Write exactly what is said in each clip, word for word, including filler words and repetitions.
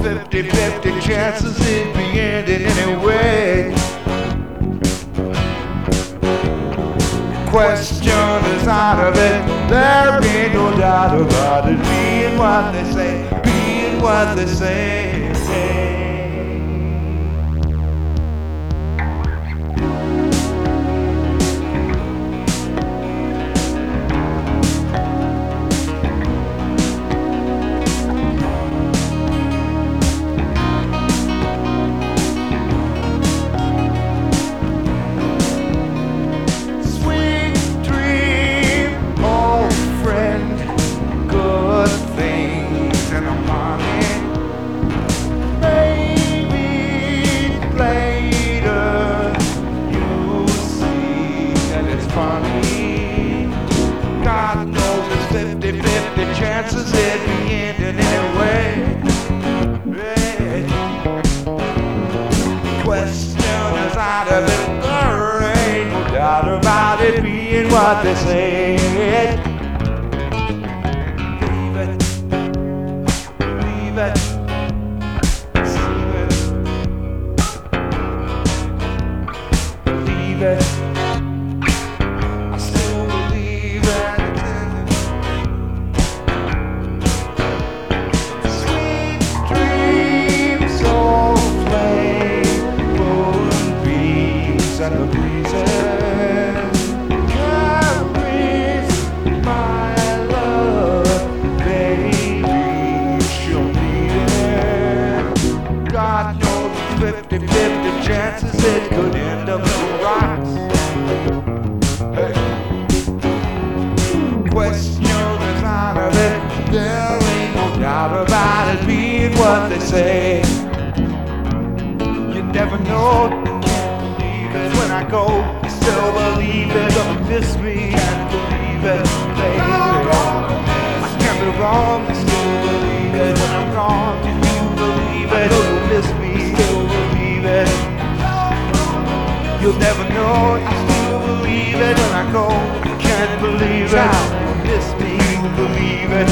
fifty fifty chances it be ending anyway. Question is out of it, there ain't no doubt about it. Being what they say, being what they say. God knows it's fifty fifty chances it be ending anyway. Yeah. Question is out of it, there ain't no doubt about it being what they say. Believe it, believe it, believe it, believe it. And the breezes carries my love, baby, she'll need it. God knows fifty fifty chances it could end up in the rocks. Hey. Question is out of it, there ain't no doubt about it being what they say. You never know. When I go, I still believe it. Don't miss me, can't believe it, baby. I can't be wrong, I still believe it. When I'm gone, do you believe it? Don't miss me, still believe it. You'll never know, I still believe it. When I go, I can't believe it. Don't miss me, you believe it.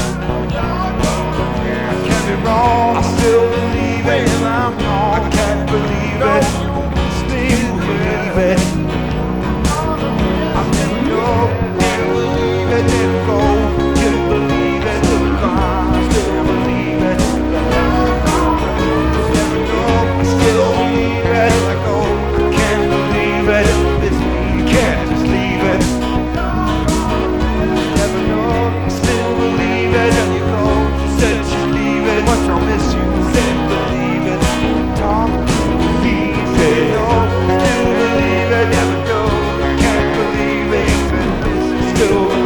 I can't be wrong, I still believe it. When I'm gone, I can't believe it. Believe it. I never know. Can't believe it. Didn't go. Can't believe it. Still gone. Still believe it. Never know. I still believe it. I go. Can't believe it. This me can't just leave it. Never know. I still believe it. And you go. She said she'd leave it. Much I'll miss you. Didn't believe it. Talk to me. Say no. Never go, can't believe it, still